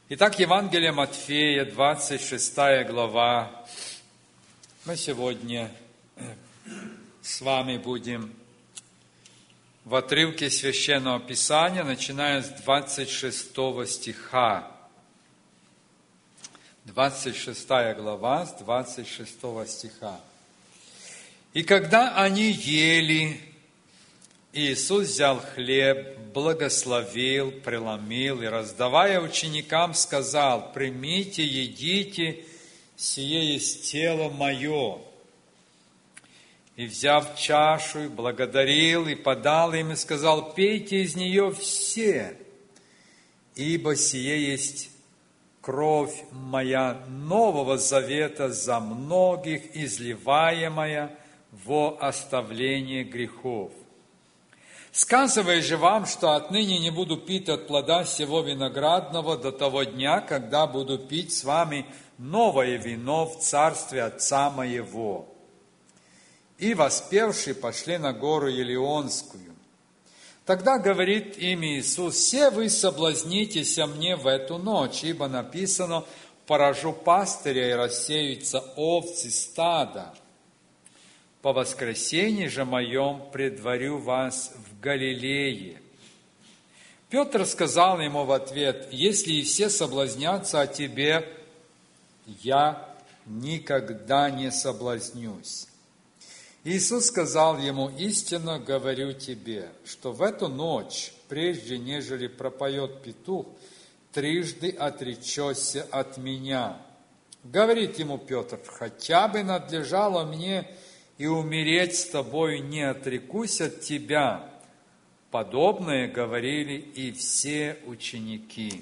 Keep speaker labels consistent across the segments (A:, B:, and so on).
A: Итак, Евангелие Матфея, 26 глава. Мы сегодня с вами будем в отрывке Священного Писания, начиная с 26 стиха. 26 глава, с 26 стиха. «И когда они ели, Иисус взял хлеб, благословил, преломил и, раздавая ученикам, сказал: «Примите, едите, сие есть тело мое». И, взяв чашу, благодарил и подал им, и сказал: «Пейте из нее все, ибо сие есть кровь моя нового завета за многих, изливаемая во оставление грехов. Сказываю же вам, что отныне не буду пить от плода сего виноградного до того дня, когда буду пить с вами новое вино в царстве Отца моего». И, воспевши, пошли на гору Елеонскую. Тогда говорит им Иисус: «Все вы соблазнитесь о мне в эту ночь, ибо написано: поражу пастыря, и рассеются овцы стада. По воскресенье же моем предварю вас в Галилее». Петр сказал ему в ответ: «Если и все соблазнятся о тебе, я никогда не соблазнюсь». Иисус сказал ему: «Истинно говорю тебе, что в эту ночь, прежде нежели пропоет петух, трижды отречешься от меня». Говорит ему Петр: «Хотя бы надлежало мне и умереть с тобою, не отрекусь от тебя». Подобное говорили и все ученики.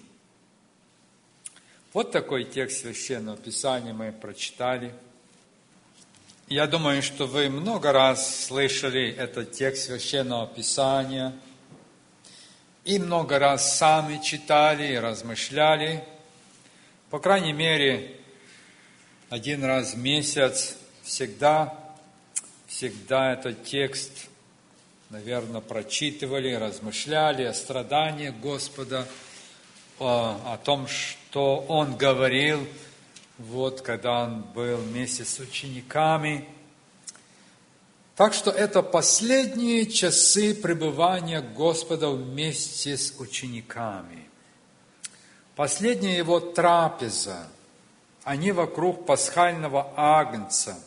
A: Вот такой текст Священного Писания мы прочитали. Я думаю, что вы много раз слышали этот текст Священного Писания и много раз сами читали и размышляли. По крайней мере, один раз в месяц всегда этот текст, наверное, прочитывали, размышляли о страданиях Господа, о том, что Он говорил, когда Он был вместе с учениками. Так что это последние часы пребывания Господа вместе с учениками. Последняя Его трапеза. Они вокруг пасхального агнца.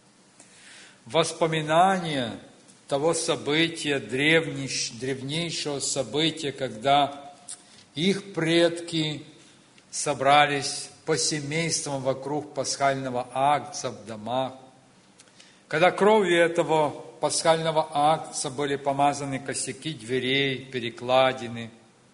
A: Воспоминания того события, древнейшего события, когда их предки собрались по семействам вокруг пасхального агнца в домах, когда кровью этого пасхального агнца были помазаны косяки дверей, перекладины.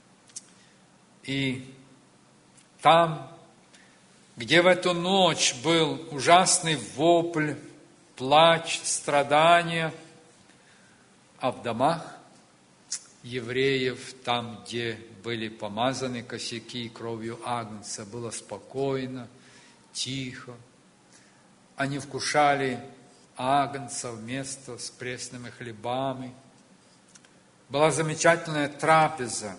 A: И там, где в эту ночь был ужасный вопль, плач, страдания, а в домах евреев, там, где были помазаны косяки кровью агнца, было спокойно, тихо. Они вкушали агнца вместе с пресными хлебами. Была замечательная трапеза.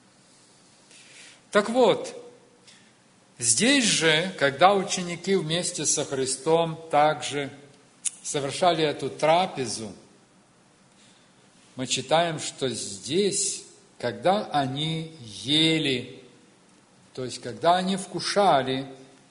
A: Так вот, здесь же, когда ученики вместе со Христом также совершали эту трапезу, мы читаем, что здесь, когда они ели, то есть когда они вкушали,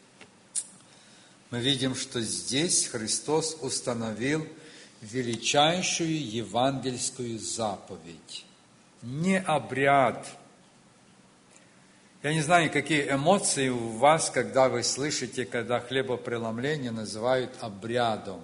A: мы видим, что здесь Христос установил величайшую евангельскую заповедь. Не обряд. Я не знаю, какие эмоции у вас, когда вы слышите, когда хлебопреломление называют обрядом.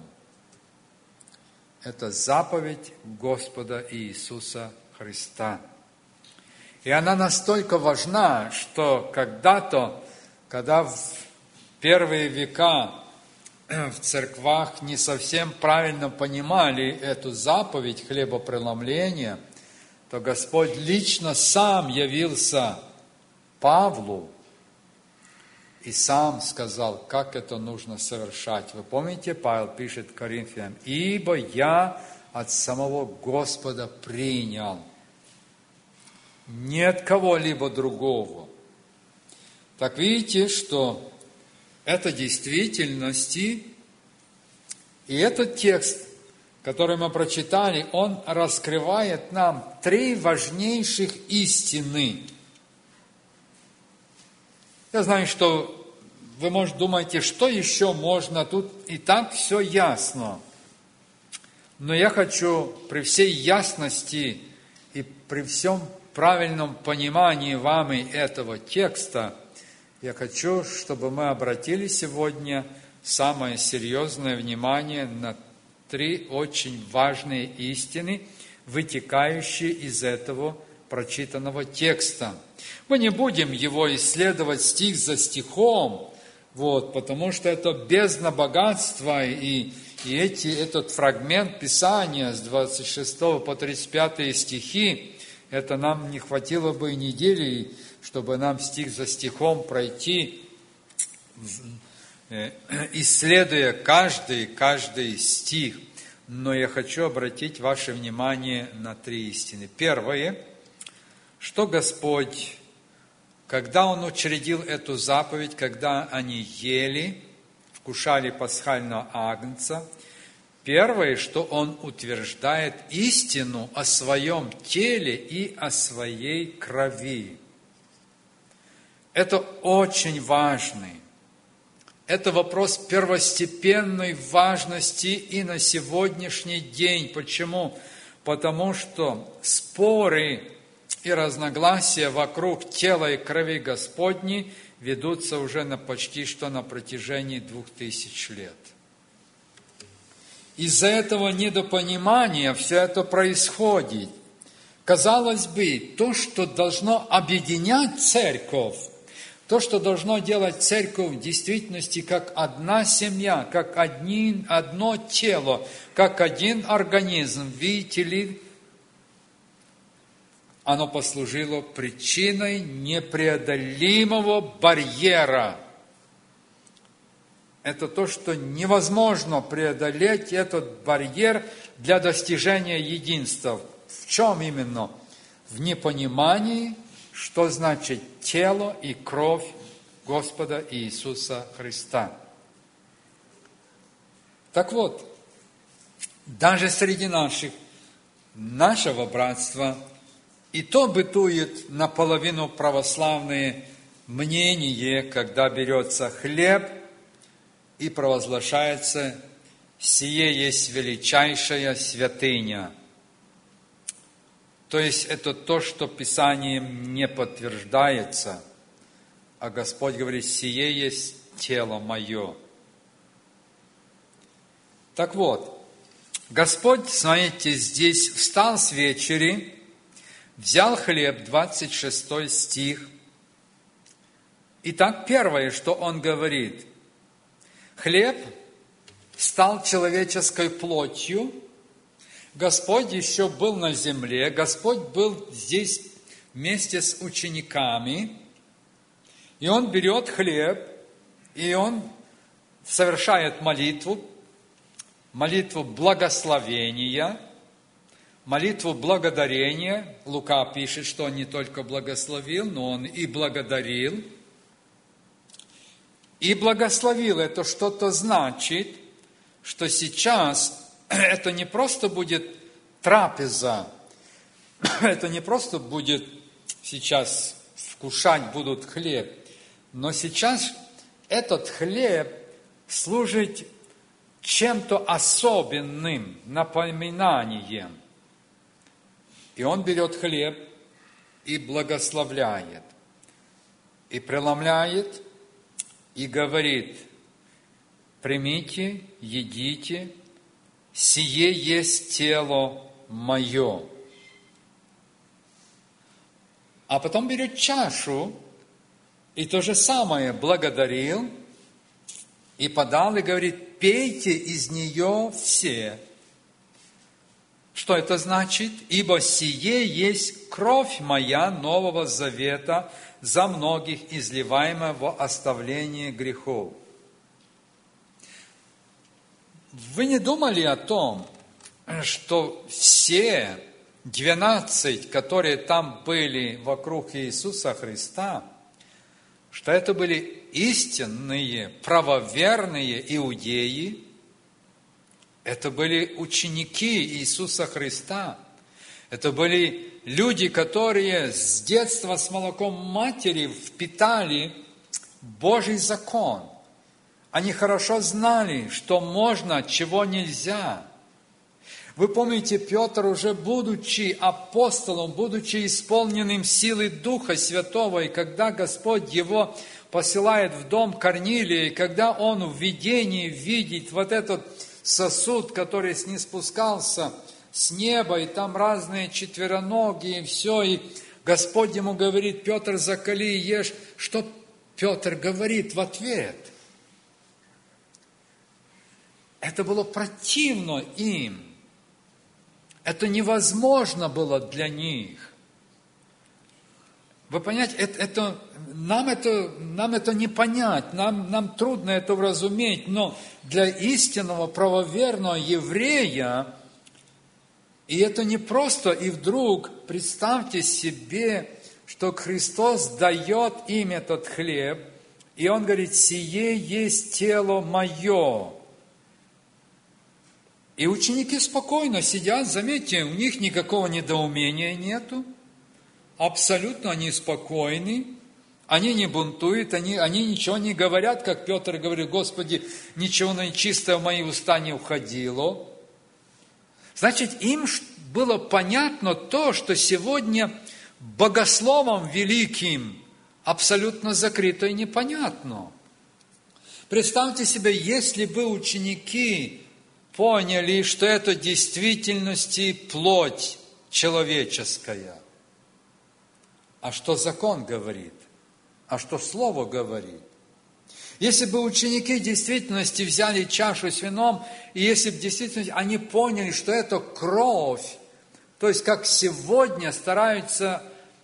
A: Это заповедь Господа Иисуса Христа. И она настолько важна, что когда-то, когда в первые века в церквах не совсем правильно понимали эту заповедь хлебопреломления, то Господь лично сам явился Павлу и сам сказал, как это нужно совершать. Вы помните, Павел пишет Коринфянам: «Ибо я от самого Господа принял, не от кого-либо другого». Так видите, что это действительности, и этот текст, который мы прочитали, он раскрывает нам три важнейших истины. Я знаю, что вы, может, думаете, что еще можно, тут и так все ясно. Но я хочу при всей ясности и при всем правильном понимании вами этого текста, я хочу, чтобы мы обратили сегодня самое серьезное внимание на три очень важные истины, вытекающие из этого прочитанного текста. Мы не будем его исследовать стих за стихом, потому что это бездна богатства, и этот фрагмент Писания с 26 по 35 стихи, это нам не хватило бы и недели, чтобы нам стих за стихом пройти, исследуя каждый стих. Но я хочу обратить ваше внимание на три истины. Первое, что Господь, когда Он учредил эту заповедь, когда они ели, вкушали пасхального агнца, первое, что Он утверждает истину о Своем теле и о Своей крови. Это очень важный. Это вопрос первостепенной важности и на сегодняшний день. Почему? Потому что споры и разногласия вокруг тела и крови Господней ведутся уже почти что на протяжении 2000 лет. Из-за этого недопонимания все это происходит. Казалось бы, то, что должно объединять церковь, то, что должно делать церковь в действительности как одна семья, как одно тело, как один организм, видите ли, оно послужило причиной непреодолимого барьера. Это то, что невозможно преодолеть, этот барьер для достижения единства. В чем именно? В непонимании, что значит тело и кровь Господа Иисуса Христа. Так вот, даже среди нашего братства, и то бытует наполовину православное мнение, когда берется хлеб и провозглашается «Сие есть величайшая святыня». То есть это то, что Писанием не подтверждается, а Господь говорит, сие есть тело мое. Так вот, Господь, смотрите, здесь встал с вечери, взял хлеб, 26 стих. Итак, первое, что Он говорит, хлеб стал человеческой плотью, Господь еще был на земле, Господь был здесь вместе с учениками, и Он берет хлеб, и Он совершает молитву благословения, молитву благодарения. Лука пишет, что Он не только благословил, но Он и благодарил. И благословил, это что-то значит, что сейчас это не просто будет трапеза, это не просто будет сейчас вкушать будут хлеб, но сейчас этот хлеб служит чем-то особенным, напоминанием. И Он берет хлеб и благословляет, и преломляет, и говорит, примите, едите, сие есть тело мое. А потом берет чашу, и то же самое благодарил, и подал, и говорит, пейте из нее все. Что это значит? Ибо сие есть кровь моя Нового Завета за многих, изливаемая во оставление грехов. Вы не думали о том, что все 12, которые там были вокруг Иисуса Христа, что это были истинные, правоверные иудеи, это были ученики Иисуса Христа, это были люди, которые с детства с молоком матери впитали Божий закон. Они хорошо знали, что можно, чего нельзя. Вы помните, Петр, уже будучи апостолом, будучи исполненным силы Духа Святого, и когда Господь его посылает в дом Корнилия, и когда он в видении видит вот этот сосуд, который ниспускался с неба, и там разные четвероногие, и все, и Господь ему говорит: Петр, закали и ешь. Что Петр говорит в ответ? Это было противно им. Это невозможно было для них. Вы понимаете, нам это не понять, нам трудно это вразуметь, но для истинного правоверного еврея, и это не просто, и вдруг представьте себе, что Христос дает им этот хлеб, и Он говорит: «Сие есть тело мое». И ученики спокойно сидят, заметьте, у них никакого недоумения нету, абсолютно они спокойны, они не бунтуют, они ничего не говорят, как Петр говорит: «Господи, ничего нечистое в мои уста не входило». Значит, им было понятно то, что сегодня богословом великим абсолютно закрыто и непонятно. Представьте себе, если бы ученики поняли, что это в действительности плоть человеческая. А что закон говорит? А что Слово говорит? Если бы ученики в действительности взяли чашу с вином, и если бы в действительности они поняли, что это кровь, то есть как сегодня стараются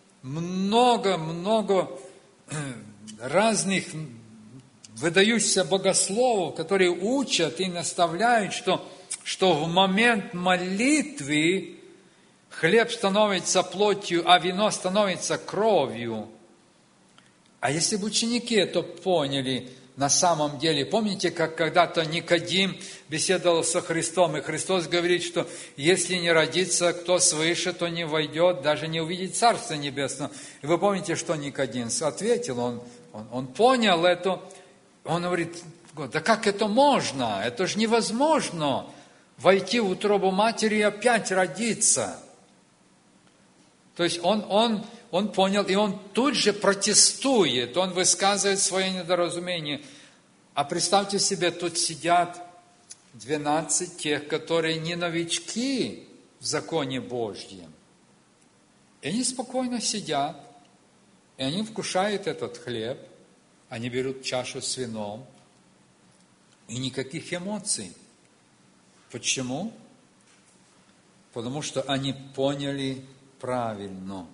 A: много разных выдающихся богословов, которые учат и наставляют, что в момент молитвы хлеб становится плотью, а вино становится кровью. А если бы ученики это поняли на самом деле, помните, как когда-то Никодим беседовал со Христом, и Христос говорит, что если не родится кто свыше, то не войдет, даже не увидит Царство Небесное. И вы помните, что Никодим ответил, он понял это. Он говорит: да как это можно? Это же невозможно войти в утробу матери и опять родиться. То есть он понял, и он тут же протестует, он высказывает свое недоразумение. А представьте себе, тут сидят 12 тех, которые не новички в законе Божьем. И они спокойно сидят, и они вкушают этот хлеб, они берут чашу с вином, и никаких эмоций. Почему? Потому что они поняли правильно.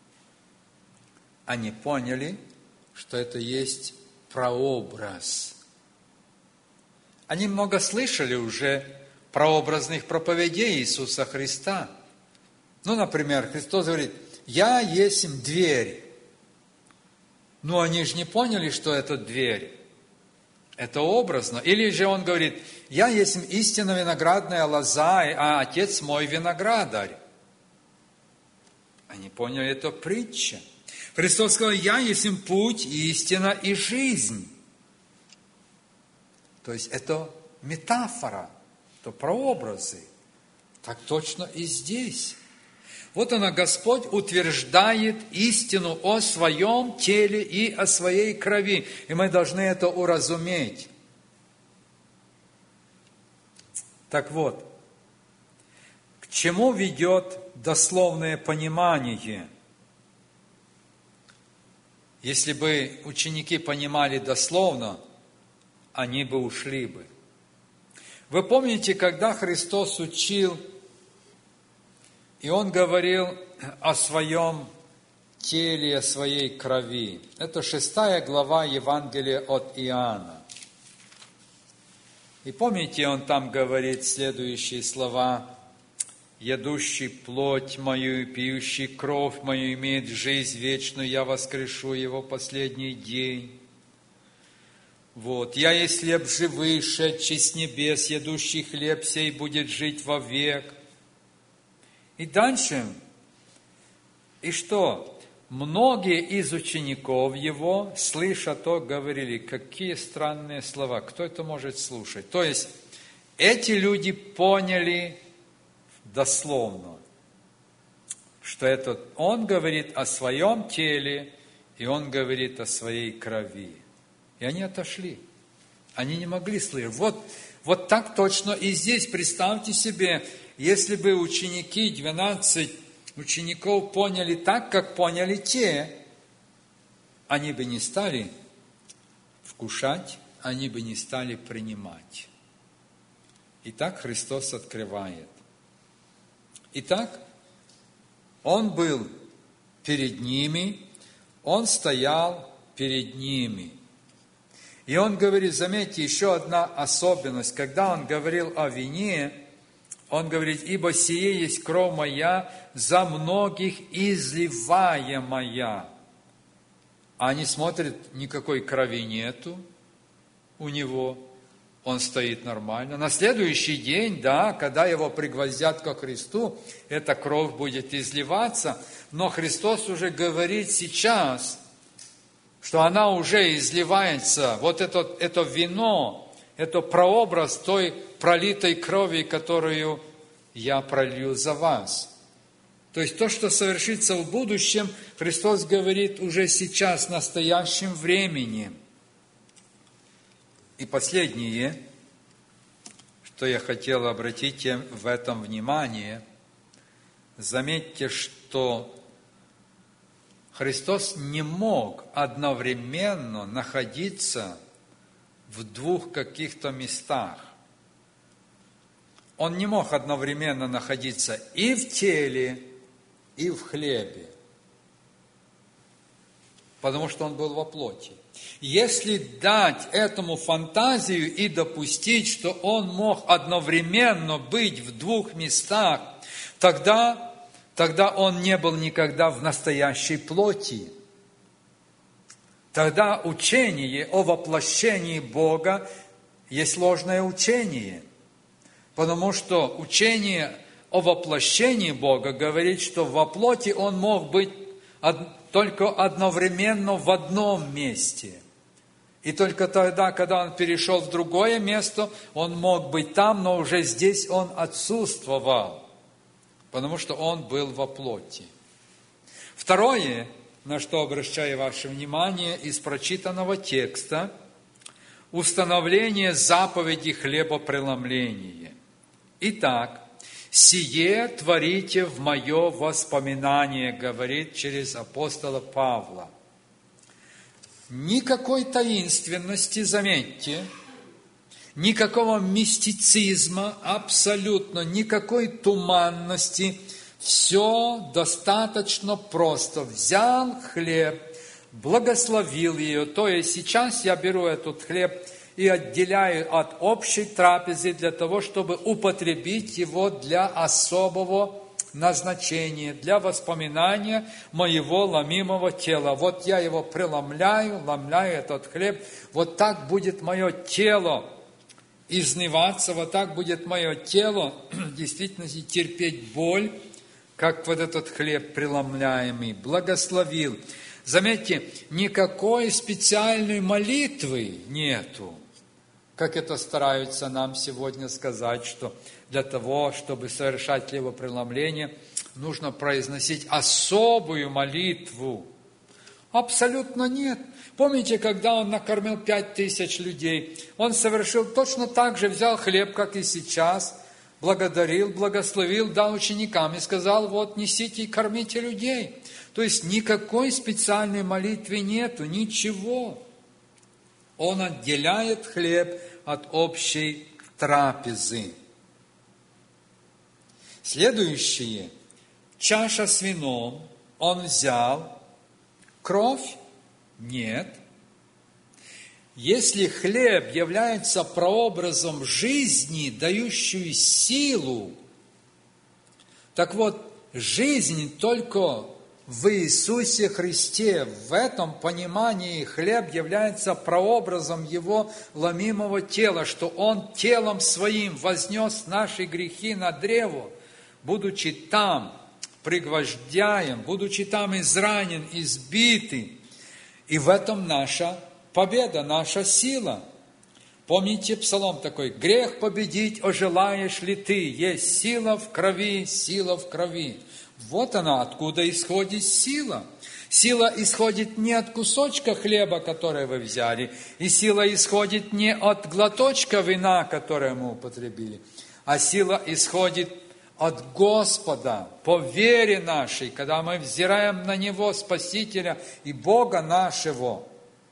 A: Они поняли, что это есть прообраз. Они много слышали уже прообразных проповедей Иисуса Христа. Ну, например, Христос говорит: «Я есть дверь». Но они же не поняли, что это дверь. Это образно. Или же Он говорит: «Я есть истинно виноградная лоза, а Отец мой виноградарь». Они поняли, это притча. Христос сказал: «Я есть путь, истина и жизнь». То есть это метафора, это прообразы. Так точно и здесь. Вот она, Господь утверждает истину о своем теле и о своей крови. И мы должны это уразуметь. Так вот, к чему ведет дословное понимание? Если бы ученики понимали дословно, они бы ушли бы. Вы помните, когда Христос учил, и Он говорил о своем теле, о своей крови. Это 6 глава Евангелия от Иоанна. И помните, Он там говорит следующие слова: Ядущий плоть мою и пьющий кровь мою имеет жизнь вечную, я воскрешу его последний день. Вот, я есть хлеб живый, шедший с небес, ядущий хлеб сей будет жить вовек. И дальше, и что? Многие из учеников его, слыша то, говорили, какие странные слова, кто это может слушать? То есть, эти люди поняли дословно, что это он говорит о своем теле, и он говорит о своей крови. И они отошли. Они не могли слышать. Вот так точно и здесь. Представьте себе, если бы ученики, 12 учеников поняли так, как поняли те, они бы не стали вкушать, они бы не стали принимать. Итак, Христос открывает. Итак, Он был перед ними, Он стоял перед ними. И Он говорит, заметьте, еще одна особенность, когда Он говорил о вине, Он говорит, ибо сие есть кровь моя, за многих изливаемая. А они смотрят, никакой крови нету у него, он стоит нормально. На следующий день, да, когда его пригвоздят ко кресту, эта кровь будет изливаться, но Христос уже говорит сейчас, что она уже изливается, вот это вино, это прообраз той пролитой крови, которую я пролью за вас. То есть то, что совершится в будущем, Христос говорит уже сейчас, в настоящем времени. И последнее, что я хотел обратить в этом внимание, заметьте, что Христос не мог одновременно находиться в двух каких-то местах. Он не мог одновременно находиться и в теле, и в хлебе, потому что Он был во плоти. Если дать этому фантазию и допустить, что Он мог одновременно быть в двух местах, тогда Он не был никогда в настоящей плоти. Тогда учение о воплощении Бога есть ложное учение. Потому что учение о воплощении Бога говорит, что во плоти Он мог быть только одновременно в одном месте. И только тогда, когда Он перешел в другое место, Он мог быть там, но уже здесь Он отсутствовал. Потому что Он был во плоти. Второе, на что обращаю ваше внимание из прочитанного текста, установление заповеди хлебопреломления. Итак, «Сие творите в мое воспоминание», говорит через апостола Павла. Никакой таинственности, заметьте, никакого мистицизма, абсолютно никакой туманности. Все достаточно просто. Взял хлеб, благословил ее. То есть сейчас я беру этот хлеб и отделяю от общей трапезы для того, чтобы употребить его для особого назначения, для воспоминания моего ломимого тела. Вот я его преломляю, ломляю этот хлеб. Вот так будет мое тело изнываться, вот так будет мое тело в действительности терпеть боль, как вот этот хлеб преломляемый. Благословил. Заметьте, никакой специальной молитвы нету. Как это стараются нам сегодня сказать, что для того, чтобы совершать хлебопреломление, нужно произносить особую молитву. Абсолютно нет. Помните, когда Он накормил 5000 людей, Он совершил точно так же, взял хлеб, как и сейчас, благодарил, благословил, дал ученикам и сказал, вот, несите и кормите людей. То есть никакой специальной молитвы нету, ничего. Он отделяет хлеб от общей трапезы. Следующее. Чаша с вином. Он взял. Кровь? Нет. Если хлеб является прообразом жизни, дающую силу, Так вот, жизнь только в Иисусе Христе. В этом понимании хлеб является прообразом Его ломимого тела, что Он телом Своим вознес наши грехи на древо, будучи там пригвождяем, будучи там изранен, избитый. И в этом наша победа, наша сила. Помните псалом такой: «Грех победить ожелаешь ли ты? Есть сила в крови, сила в крови». Вот она, откуда исходит сила. Сила исходит не от кусочка хлеба, который вы взяли, и сила исходит не от глоточка вина, которое мы употребили, а сила исходит от Господа, по вере нашей, когда мы взираем на Него, Спасителя и Бога нашего.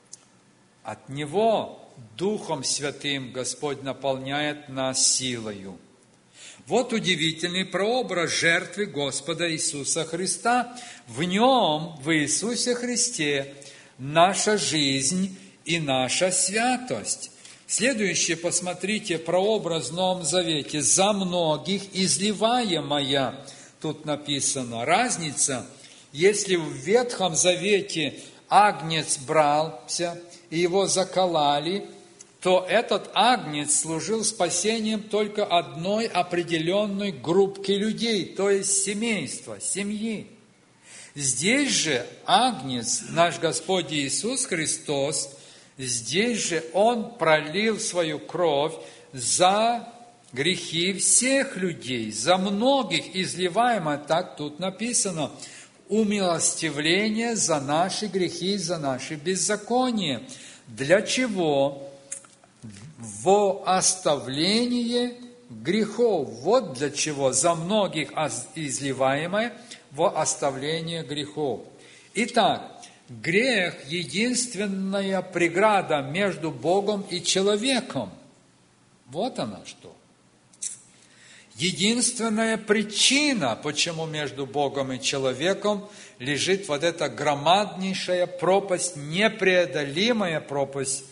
A: От Него Духом Святым Господь наполняет нас силою. Вот удивительный прообраз жертвы Господа Иисуса Христа. В Нем, в Иисусе Христе, наша жизнь и наша святость. Следующее, посмотрите, прообраз в Новом Завете. «За многих изливаемая». Тут написано. Разница, если в Ветхом Завете агнец брался, и его закололи, то этот агнец служил спасением только одной определенной группки людей, то есть семейства, семьи. Здесь же агнец, наш Господь Иисус Христос, здесь же Он пролил свою кровь за грехи всех людей, за многих изливаемо, так тут написано, умилостивление за наши грехи, за наши беззакония. Для чего? Во оставление грехов. Вот для чего за многих изливаемое во оставление грехов. Итак, грех – единственная преграда между Богом и человеком. Вот она что. Единственная причина, почему между Богом и человеком лежит вот эта громаднейшая пропасть, непреодолимая пропасть.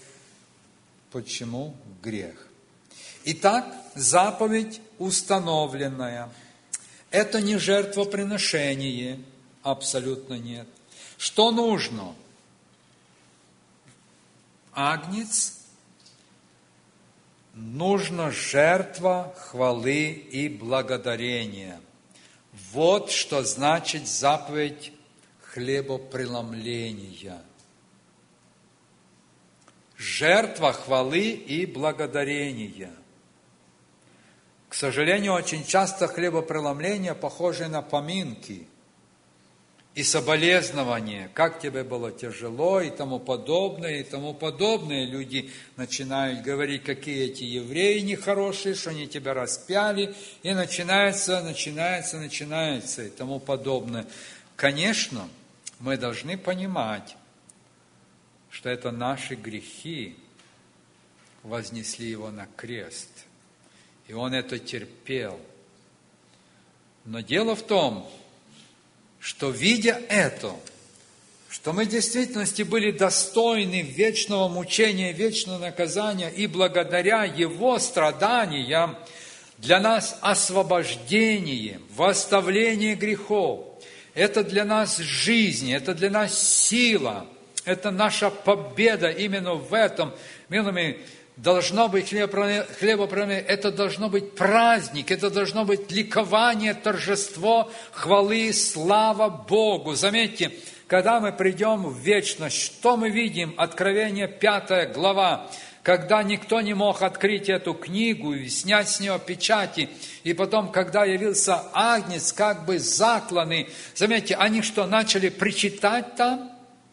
A: Почему грех? Итак, заповедь установленная. Это не жертвоприношение, абсолютно нет. Что нужно? Агнец. Нужна жертва хвалы и благодарения. Вот что значит заповедь хлебопреломления. Жертва хвалы и благодарения. К сожалению, очень часто хлебопреломление похоже на поминки и соболезнования, как тебе было тяжело и тому подобное, и тому подобное. Люди начинают говорить, какие эти евреи нехорошие, что они тебя распяли, и начинается, и тому подобное. Конечно, мы должны понимать, что это наши грехи вознесли Его на крест, и Он это терпел. Но дело в том, что, видя это, что мы в действительности были достойны вечного мучения, вечного наказания, и благодаря Его страданиям для нас освобождение, восставление грехов, это для нас жизнь, это для нас сила, это наша победа именно в этом. Милыми, должно быть хлебопреломление, это должно быть праздник, это должно быть ликование, торжество, хвалы, слава Богу. Заметьте, когда мы придем в вечность, что мы видим? Откровение 5 глава, когда никто не мог открыть эту книгу и снять с нее печати, и потом, когда явился агнец, как бы закланный, заметьте, они что, начали причитать там?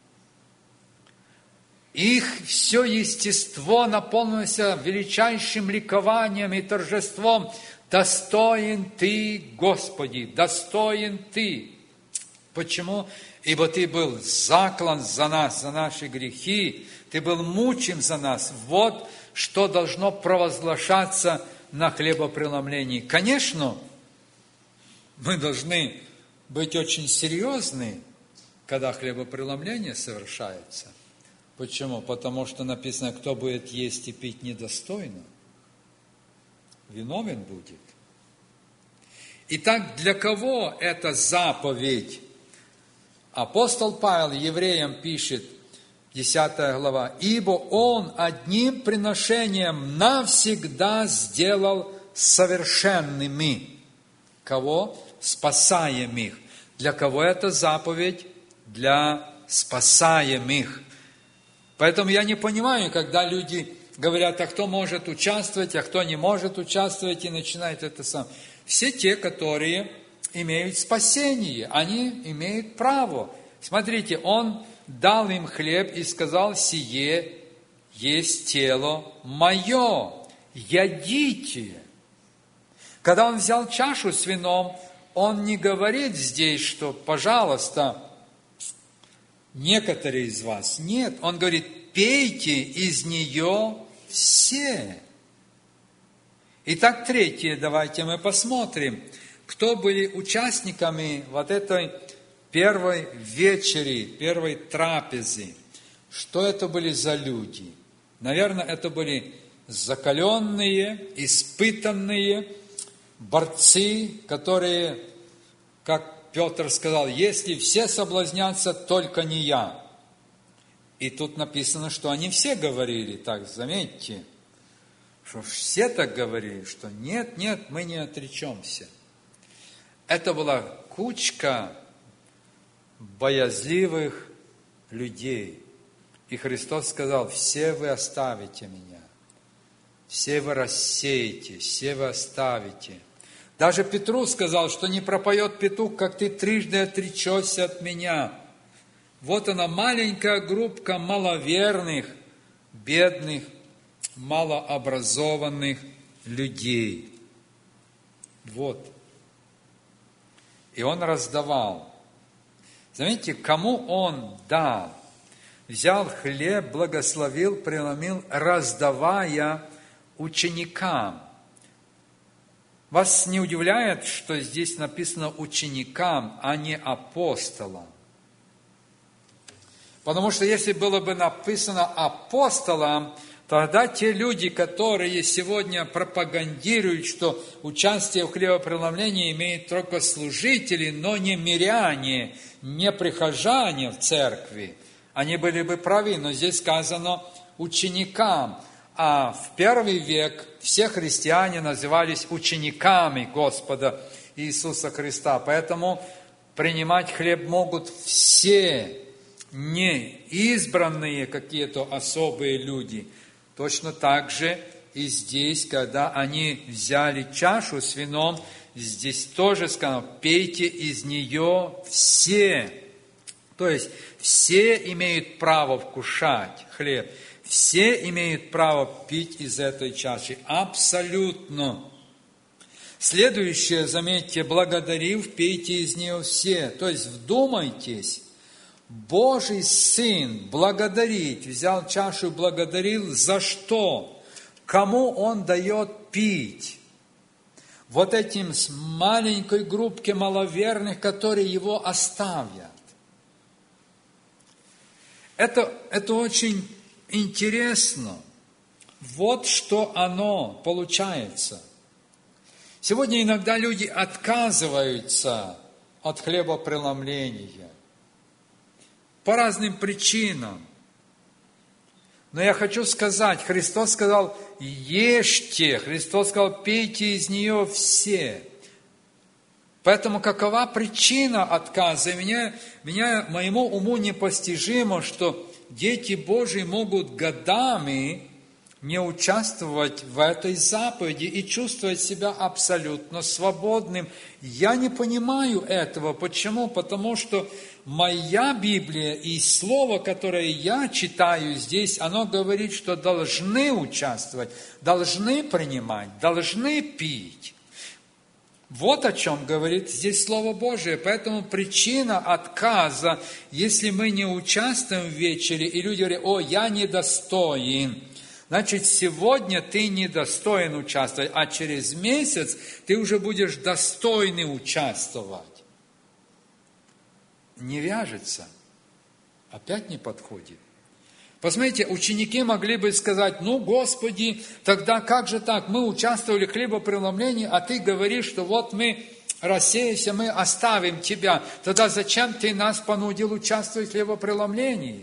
A: Их все естество наполнилось величайшим ликованием и торжеством. Достоин Ты, Господи, достоин Ты. Почему? Ибо Ты был заклан за нас, за наши грехи, Ты был мучим за нас. Вот что должно провозглашаться на хлебопреломлении. Конечно, мы должны быть очень серьезны, когда хлебопреломление совершается. Почему? Потому что написано, кто будет есть и пить недостойно, виновен будет. Итак, для кого эта заповедь? Апостол Павел евреям пишет, 10 глава, «Ибо Он одним приношением навсегда сделал совершенными». Кого? Спасаемых. Для кого эта заповедь? Для спасаемых. Поэтому я не понимаю, когда люди говорят, а кто может участвовать, а кто не может участвовать, и начинают это сам. Все те, которые имеют спасение, они имеют право. Смотрите, Он дал им хлеб и сказал, сие есть тело мое, ядите. Когда Он взял чашу с вином, Он не говорит здесь, что, пожалуйста, некоторые из вас. Нет, Он говорит, пейте из нее все. Итак, третье, давайте мы посмотрим, кто были участниками вот этой первой вечери, первой трапезы. Что это были за люди? Наверное, это были закаленные, испытанные борцы, которые, как Петр сказал, если все соблазнятся, только не я. И тут написано, что они все говорили так, заметьте, что все так говорили, что нет, нет, мы не отречемся. Это была кучка боязливых людей. И Христос сказал, все вы оставите меня, все вы рассеете, все вы оставите. Даже Петру сказал, что не пропоет петух, как ты трижды отречешься от меня. Вот она, маленькая группка маловерных, бедных, малообразованных людей. Вот. И Он раздавал. Заметьте, кому Он дал? Взял хлеб, благословил, преломил, раздавая ученикам. Вас не удивляет, что здесь написано ученикам, а не апостолам? Потому что если было бы написано апостолам, тогда те люди, которые сегодня пропагандируют, что участие в хлебопреломлении имеют только служители, но не миряне, не прихожане в церкви, они были бы правы, но здесь сказано ученикам. А в первый век все христиане назывались учениками Господа Иисуса Христа. Поэтому принимать хлеб могут все, не избранные какие-то особые люди. Точно так же и здесь, когда они взяли чашу с вином, здесь тоже сказано, пейте из нее все. То есть все имеют право вкушать хлеб. Все имеют право пить из этой чаши. Абсолютно. Следующее, заметьте, благодарив, пейте из нее все. То есть вдумайтесь, Божий Сын благодарить, взял чашу и благодарил за что? Кому Он дает пить? Вот этим маленькой группке маловерных, которые Его оставят. Это очень интересно. Вот что оно получается. Сегодня иногда люди отказываются от хлебопреломления по разным причинам. Но я хочу сказать, Христос сказал, ешьте, Христос сказал, пейте из нее все. Поэтому какова причина отказа? Моему уму непостижимо, что дети Божьи могут годами не участвовать в этой заповеди и чувствовать себя абсолютно свободным. Я не понимаю этого. Почему? Потому что моя Библия и слово, которое я читаю здесь, оно говорит, что должны участвовать, должны принимать, должны пить. Вот о чем говорит здесь Слово Божие. Поэтому причина отказа, если мы не участвуем в вечере, и люди говорят, о, я недостоин, значит, сегодня ты недостоин участвовать, а через месяц ты уже будешь достойный участвовать. Не вяжется, опять не подходит. Посмотрите, ученики могли бы сказать, ну, Господи, тогда как же так? Мы участвовали в хлебопреломлении, а Ты говоришь, что вот мы рассеешься, мы оставим тебя. Тогда зачем ты нас понудил участвовать в хлебопреломлении?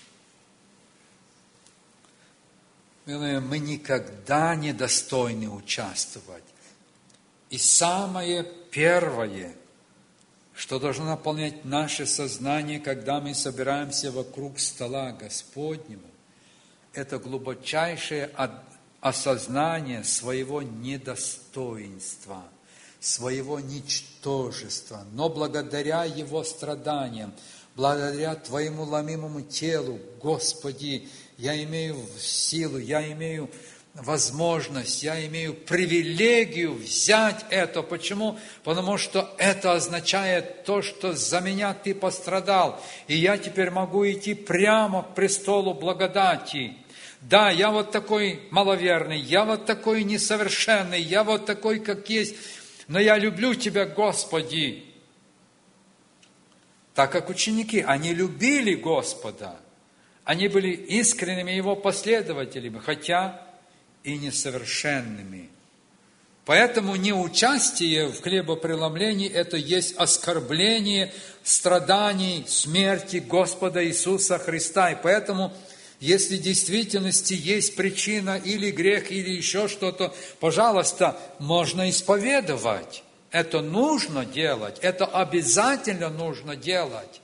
A: Мы никогда не достойны участвовать. И самое первое, что должно наполнять наше сознание, когда мы собираемся вокруг стола Господнего, это глубочайшее осознание своего недостоинства, своего ничтожества. Но благодаря Его страданиям, благодаря Твоему ломимому телу, Господи, я имею силу, я имею возможность, я имею привилегию взять это. Почему? Потому что это означает то, что за меня Ты пострадал, и я теперь могу идти прямо к престолу благодати. Да, я вот такой маловерный, я вот такой несовершенный, я вот такой, как есть, но я люблю Тебя, Господи. Так как ученики, они любили Господа, они были искренними Его последователями, хотя и несовершенными. Поэтому неучастие в хлебопреломлении – это есть оскорбление страданий, смерти Господа Иисуса Христа. И поэтому, если в действительности есть причина или грех, или еще что-то, пожалуйста, можно исповедовать. Это нужно делать, это обязательно нужно делать.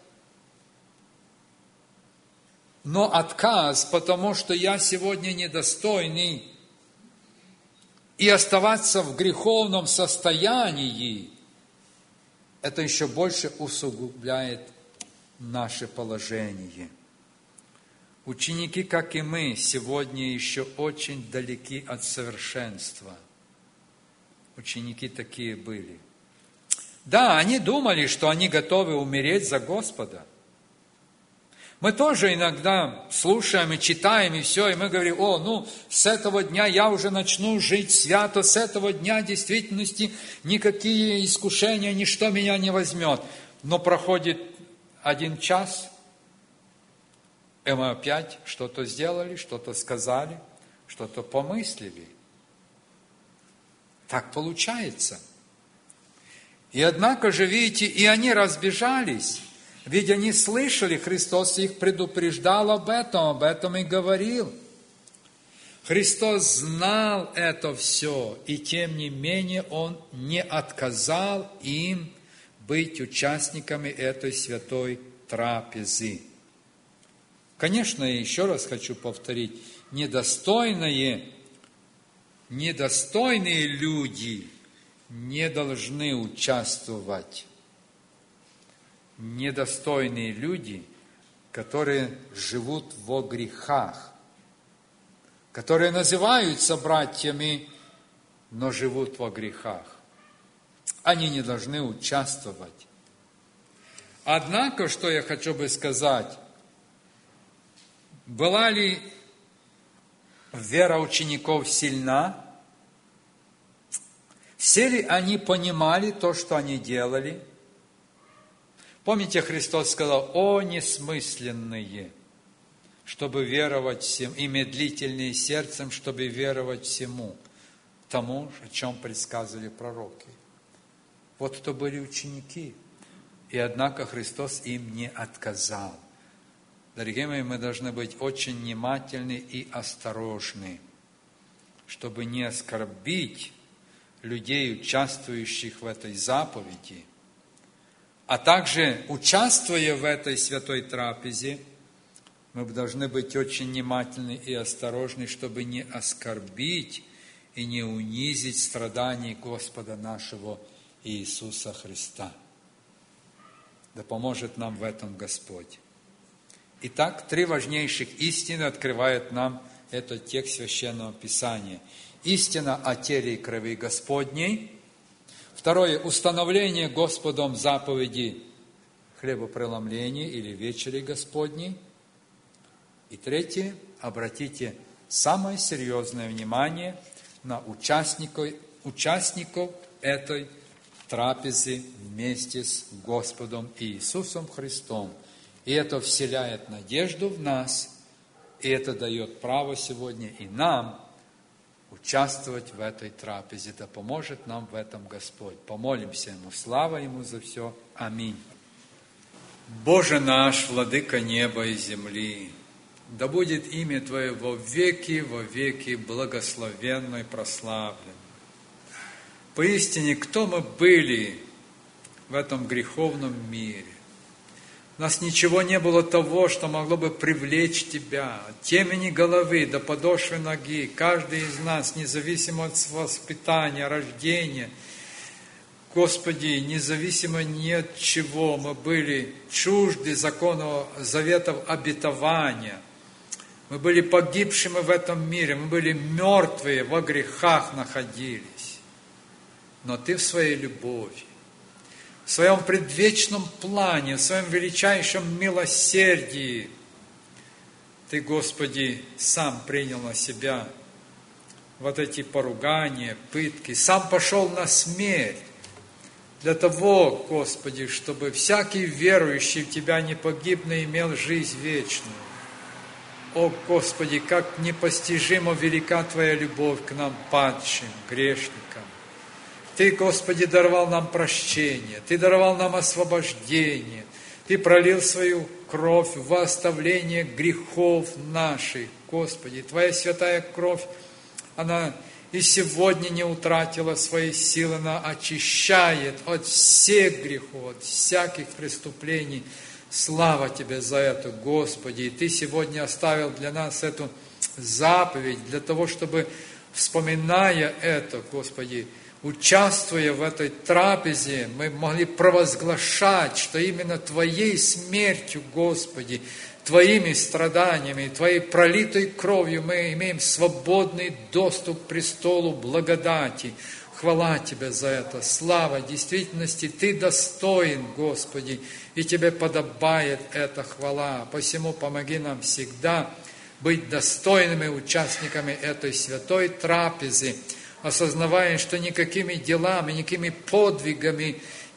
A: Но отказ, потому что я сегодня недостойный, и оставаться в греховном состоянии, это еще больше усугубляет наше положение. Ученики, как и мы, сегодня еще очень далеки от совершенства. Ученики такие были. Да, они думали, что они готовы умереть за Господа. Мы тоже иногда слушаем и читаем, и все, и мы говорим, с этого дня я уже начну жить свято, с этого дня в действительности никакие искушения, ничто меня не возьмет. Но проходит 1 час, и мы опять что-то сделали, что-то сказали, что-то помыслили. Так получается. И однако же, видите, и они разбежались. Ведь они слышали, Христос их предупреждал об этом и говорил. Христос знал это все, и тем не менее Он не отказал им быть участниками этой святой трапезы. Конечно, я еще раз хочу повторить, недостойные люди не должны участвовать. Недостойные люди, которые живут во грехах, которые называются братьями, но живут во грехах. Они не должны участвовать. Однако, что я хочу бы сказать, была ли вера учеников сильна? Все ли они понимали то, что они делали? Помните, Христос сказал, «О, несмысленные, чтобы веровать всем, и медлительные сердцем, чтобы веровать всему, тому, о чем предсказывали пророки». Вот кто были ученики. И однако Христос им не отказал. Дорогие мои, мы должны быть очень внимательны и осторожны, чтобы не оскорбить людей, участвующих в этой заповеди. А также, участвуя в этой святой трапезе, мы должны быть очень внимательны и осторожны, чтобы не оскорбить и не унизить страданий Господа нашего Иисуса Христа. Да поможет нам в этом Господь. Итак, 3 важнейших истины открывает нам этот текст Священного Писания. Истина о теле и крови Господней. Второе, установление Господом заповеди хлебопреломления или вечери Господней. И третье, обратите самое серьезное внимание на участников этой трапезы вместе с Господом Иисусом Христом. И это вселяет надежду в нас, и это дает право сегодня и нам участвовать в этой трапезе. Да поможет нам в этом Господь. Помолимся Ему. Слава Ему за все. Аминь. Боже наш, Владыка неба и земли, да будет имя Твое во веки благословенно и прославлено. Поистине, кто мы были в этом греховном мире? У нас ничего не было того, что могло бы привлечь Тебя. От темени головы до подошвы ноги, каждый из нас, независимо от воспитания, рождения, Господи, независимо ни от чего, мы были чужды закону заветов обетования. Мы были погибшими в этом мире, мы были мертвые, во грехах находились. Но Ты в Своей любови, в Своем предвечном плане, в Своем величайшем милосердии, Ты, Господи, сам принял на себя вот эти поругания, пытки, сам пошел на смерть для того, Господи, чтобы всякий верующий в Тебя не погиб, но имел жизнь вечную. О, Господи, как непостижимо велика Твоя любовь к нам, падшим, грешникам. Ты, Господи, даровал нам прощение, Ты даровал нам освобождение, Ты пролил свою кровь во оставление грехов наших, Господи. Твоя святая кровь, она и сегодня не утратила своей силы, она очищает от всех грехов, от всяких преступлений. Слава Тебе за это, Господи. И Ты сегодня оставил для нас эту заповедь, для того, чтобы, вспоминая это, Господи, участвуя в этой трапезе, мы могли провозглашать, что именно Твоей смертью, Господи, Твоими страданиями, Твоей пролитой кровью мы имеем свободный доступ к престолу благодати. Хвала Тебе за это, слава, в действительности Ты достоин, Господи, и Тебе подобает эта хвала. Посему помоги нам всегда быть достойными участниками этой святой трапезы, осознавая, что никакими делами, никакими подвигами,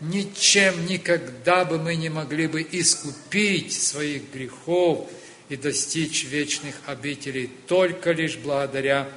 A: ничем никогда бы мы не могли бы искупить своих грехов и достичь вечных обителей, только лишь благодаря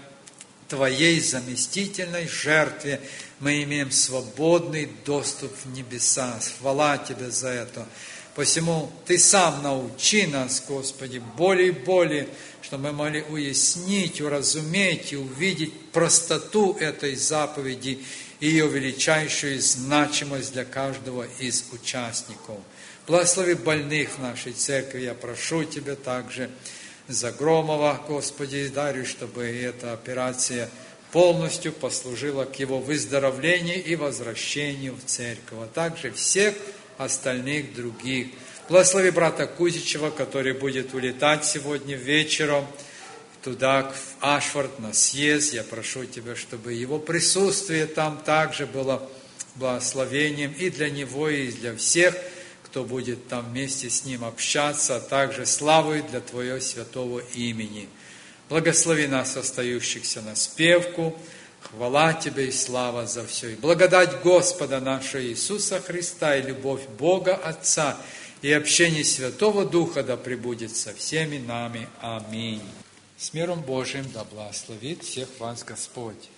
A: Твоей заместительной жертве мы имеем свободный доступ в небеса. Хвала Тебе за это. Посему Ты сам научи нас, Господи, более и более, чтобы мы могли уяснить, уразуметь и увидеть простоту этой заповеди и ее величайшую значимость для каждого из участников. Благослови больных в нашей церкви. Я прошу Тебя также за Громова, Господи, дарю, чтобы эта операция полностью послужила к его выздоровлению и возвращению в церковь, а также всех остальных других. Благослови брата Кузичева, который будет улетать сегодня вечером туда, в Ашфорд, на съезд. Я прошу Тебя, чтобы его присутствие там также было благословением и для него, и для всех, кто будет там вместе с ним общаться, а также славой для Твоего святого имени. Благослови нас, остающихся на спевку. Хвала Тебе и слава за все. И благодать Господа нашего Иисуса Христа и любовь Бога Отца и общение Святого Духа да пребудет со всеми нами. Аминь. С миром Божиим да благословит всех вас Господь.